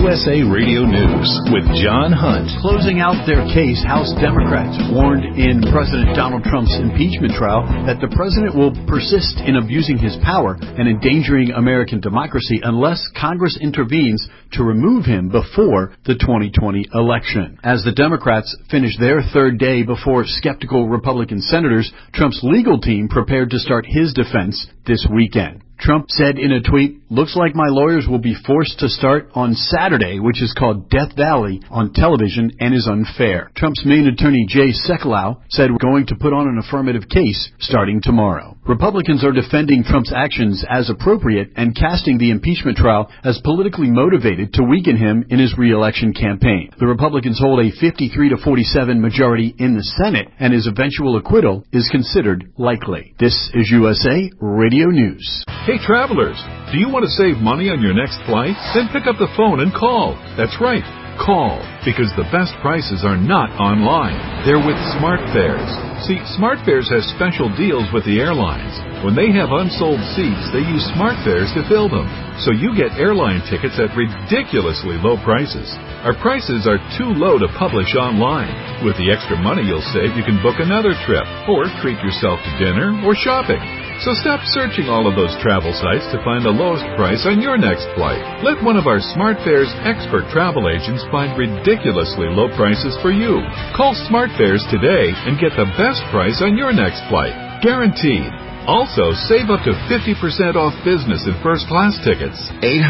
USA Radio News with John Hunt. Closing out their case, House Democrats warned in President Donald Trump's impeachment trial that the president will persist in abusing his power and endangering American democracy unless Congress intervenes to remove him before the 2020 election. As the Democrats finish their third day before skeptical Republican senators, Trump's legal team prepared to start his defense this weekend. Trump said in a tweet, "Looks like my lawyers will be forced to start on Saturday, which is called Death Valley, on television and is unfair." Trump's main attorney, Jay Sekulow, said we're going to put on an affirmative case starting tomorrow. Republicans are defending Trump's actions as appropriate and casting the impeachment trial as politically motivated to weaken him in his re-election campaign. The Republicans hold a 53-47 majority in the Senate, and his eventual acquittal is considered likely. This is USA Radio News. Hey travelers, do you want to save money on your next flight? Then pick up the phone and call. That's right, call, because the best prices are not online. They're with SmartFares. See, SmartFares has special deals with the airlines. When they have unsold seats, they use SmartFares to fill them. So you get airline tickets at ridiculously low prices. Our prices are too low to publish online. With the extra money you'll save, you can book another trip or treat yourself to dinner or shopping. So stop searching all of those travel sites to find the lowest price on your next flight. Let one of our SmartFares expert travel agents find ridiculously low prices for you. Call SmartFares today and get the best price on your next flight. Guaranteed. Also, save up to 50% off business and first-class tickets.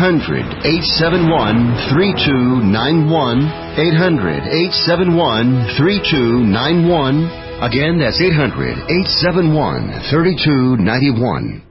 800-871-3291. 800-871-3291. Again, that's 800-871-3291.